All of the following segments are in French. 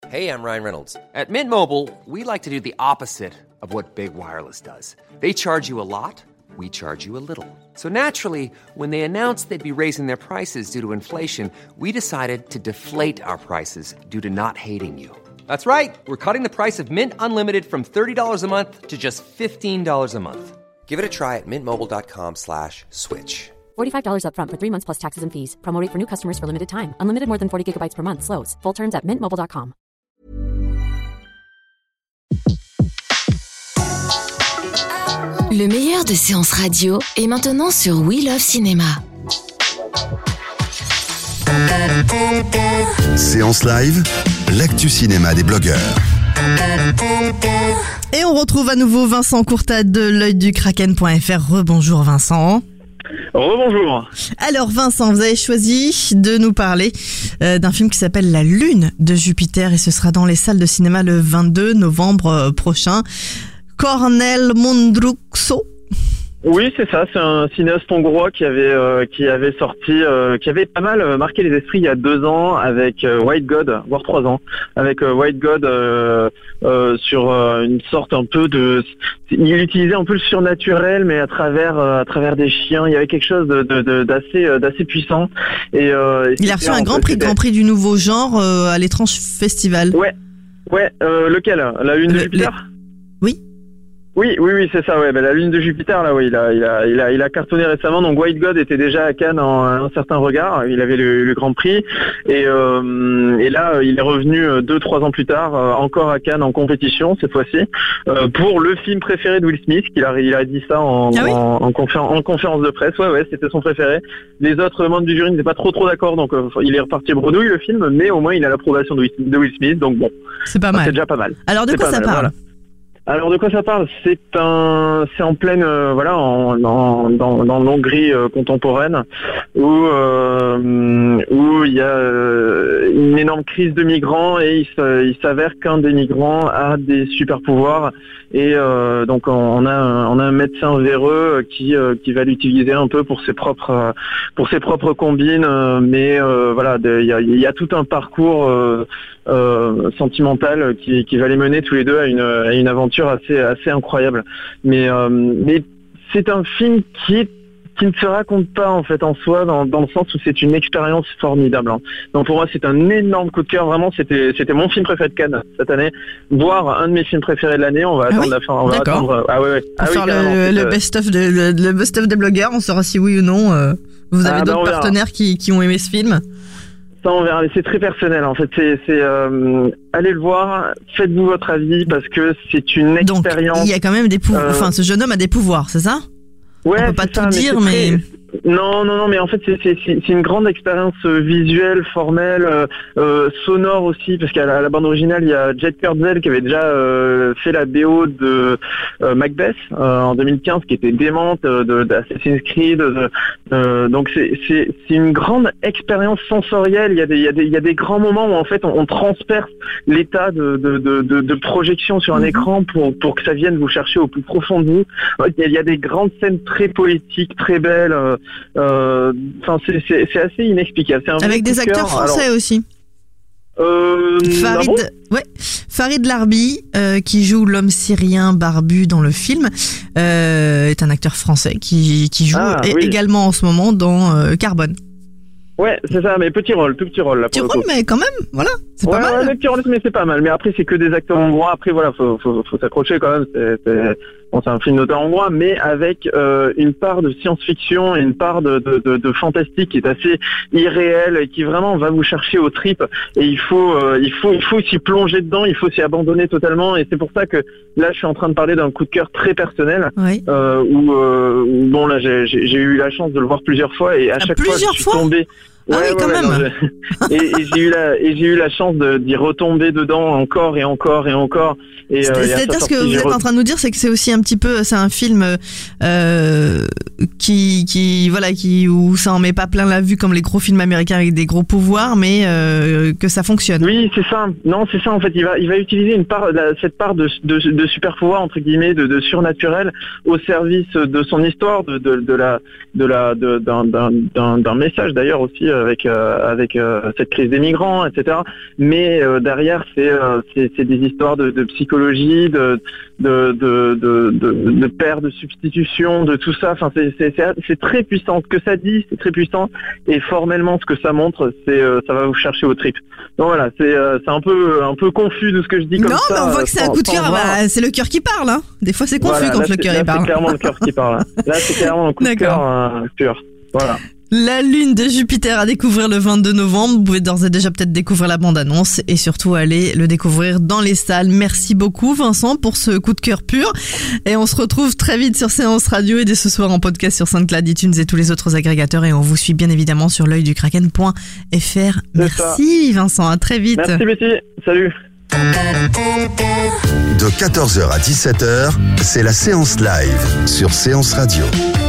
Hey, I'm Ryan Reynolds. At Mint Mobile, we like to do the opposite of what Big Wireless does. They charge you a lot, we charge you a little. So naturally, when they announced they'd be raising their prices due to inflation, we decided to deflate our prices due to not hating you. That's right. We're cutting the price of Mint Unlimited from $30 a month to just $15 a month. Give it a try at mintmobile.com/switch. $45 up front for 3 months plus taxes and fees. Promo rate for new customers for limited time. Unlimited more than 40 gigabytes per month. Slows full terms at mintmobile.com. Le meilleur de séances radio est maintenant sur We Love Cinéma. Séance live, l'actu cinéma des blogueurs. Et on retrouve à nouveau Vincent Courtade de l'œildukraken.fr. Rebonjour Vincent. Rebonjour. Alors Vincent, vous avez choisi de nous parler d'un film qui s'appelle La Lune de Jupiter et ce sera dans les salles de cinéma le 22 novembre prochain. Cornel Mundruczó. Oui, c'est ça. C'est un cinéaste hongrois qui avait sorti, qui avait pas mal marqué les esprits il y a 2 ans avec White God, voire 3 ans, avec White God sur une sorte un peu de. Il utilisait un peu le surnaturel, mais à travers des chiens. Il y avait quelque chose d'assez puissant. Et il a reçu un grand prix du nouveau genre à l'Étrange Festival. Ouais. Lequel? La Lune de Jupiter. Oui. Oui, c'est ça, ouais. La Lune de Jupiter, là, oui, il a cartonné récemment. Donc, White God était déjà à Cannes en un certain regard. Il avait le Grand Prix. Et là, il est revenu 2-3 ans plus tard, encore à Cannes en compétition, cette fois-ci, pour le film préféré de Will Smith. Il a dit ça en conférence de presse. Ouais, c'était son préféré. Les autres membres du jury n'étaient pas trop d'accord. Donc, il est reparti bredouille, le film. Mais au moins, il a l'approbation de Will Smith. Donc, bon. C'est pas mal. C'est déjà pas mal. Alors, de quoi ça parle? Voilà. Alors de quoi ça parle? C'est en pleine en Hongrie contemporaine où il y a une énorme crise de migrants et il s'avère qu'un des migrants a des super pouvoirs et donc on a un médecin véreux qui va l'utiliser un peu pour ses propres combines mais il y a tout un parcours sentimental qui va les mener tous les deux à une aventure assez incroyable. Mais c'est un film qui ne se raconte pas en fait en soi dans le sens où c'est une expérience formidable. Donc pour moi c'est un énorme coup de cœur. Vraiment c'était mon film préféré de Cannes cette année, voire un de mes films préférés de l'année. On va attendre la fin. On va attendre. Pour faire le best-of des blogueurs, on saura si oui ou non. Vous avez d'autres partenaires qui ont aimé ce film? Ça on verra, mais c'est très personnel en fait. C'est allez le voir, faites-vous votre avis parce que c'est une expérience. Donc il y a quand même des pouvoirs. Enfin, ce jeune homme a des pouvoirs, c'est ça? Ouais, on peut pas tout dire, mais. Non, mais en fait c'est une grande expérience visuelle, formelle, sonore aussi, parce qu'à la bande originale il y a Jed Kurtzel qui avait déjà fait la BO de Macbeth en 2015, qui était démente, d'Assassin's Creed, donc c'est une grande expérience sensorielle. Il y a des grands moments où en fait on transperce l'état de projection sur un écran pour que ça vienne vous chercher au plus profond de vous. Il y a des grandes scènes très poétiques, très belles. C'est assez inexplicable. Avec des acteurs français aussi. Farid Larbi, qui joue l'homme syrien barbu dans le film, est un acteur français qui joue également en ce moment dans Carbone. Ouais, c'est ça, mais tout petit rôle là. Petit rôle, mais quand même, voilà, c'est pas mal. Petit rôle, mais c'est pas mal. Mais après, c'est que des acteurs hongrois. Après, voilà, faut s'accrocher quand même. C'est un film d'auteur hongrois, mais avec une part de science-fiction et une part de fantastique qui est assez irréelle et qui vraiment va vous chercher aux tripes. Et il faut s'y plonger dedans, il faut s'y abandonner totalement. Et c'est pour ça que là, je suis en train de parler d'un coup de cœur très personnel. Oui. Bon, là, j'ai eu la chance de le voir plusieurs fois et à chaque fois, je suis tombé. Quand même. Et j'ai eu la chance d'y retomber dedans encore et encore et encore. C'est-à-dire ce que vous êtes en train de nous dire, c'est que c'est aussi un petit peu, c'est un film où ça en met pas plein la vue comme les gros films américains avec des gros pouvoirs, mais que ça fonctionne. Oui, c'est ça. Non, c'est ça en fait. Il va utiliser cette part de super pouvoir entre guillemets, de surnaturel au service de son histoire, d'un message d'ailleurs aussi avec cette crise des migrants, etc. Mais derrière, c'est des histoires de psychologie, de paires de substitution, de tout ça. Enfin, c'est très puissant. Ce que ça dit, c'est très puissant. Et formellement, ce que ça montre, ça va vous chercher aux tripes. Donc voilà, c'est un peu confus de ce que je dis comme ça. Non, mais on voit que c'est un coup de cœur. C'est le cœur qui parle. Hein. Des fois, c'est confus quand le cœur il parle. C'est clairement le cœur qui parle. Là, c'est clairement un coup de cœur pur. Voilà. La lune de Jupiter à découvrir le 22 novembre. Vous pouvez d'ores et déjà peut-être découvrir la bande-annonce et surtout aller le découvrir dans les salles. Merci beaucoup Vincent pour ce coup de cœur pur. Et on se retrouve très vite sur Séance Radio et dès ce soir en podcast sur SoundCloud, iTunes et tous les autres agrégateurs. Et on vous suit bien évidemment sur l'œildukraken.fr. Merci Vincent, à très vite. Merci Betty, salut. De 14h à 17h, c'est la séance live sur Séance Radio.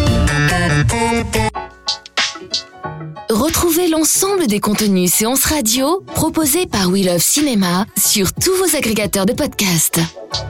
Retrouvez l'ensemble des contenus Séance Radio proposés par We Love Cinéma sur tous vos agrégateurs de podcasts.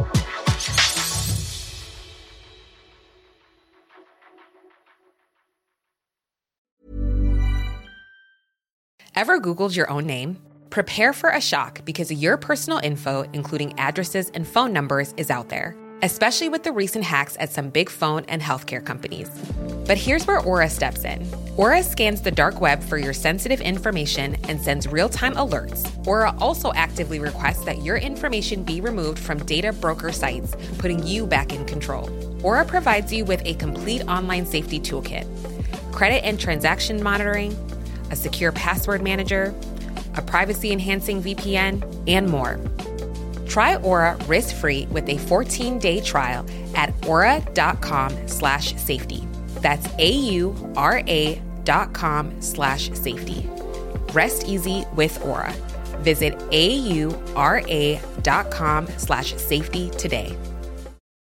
Ever Googled your own name? Prepare for a shock because your personal info, including addresses and phone numbers, is out there, especially with the recent hacks at some big phone and healthcare companies. But here's where Aura steps in. Aura scans the dark web for your sensitive information and sends real-time alerts. Aura also actively requests that your information be removed from data broker sites, putting you back in control. Aura provides you with a complete online safety toolkit, credit and transaction monitoring, a secure password manager, a privacy-enhancing VPN, and more. Try Aura risk-free with a 14-day trial at aura.com/safety. That's AURA.com/safety. Rest easy with Aura. Visit AURA.com/safety today.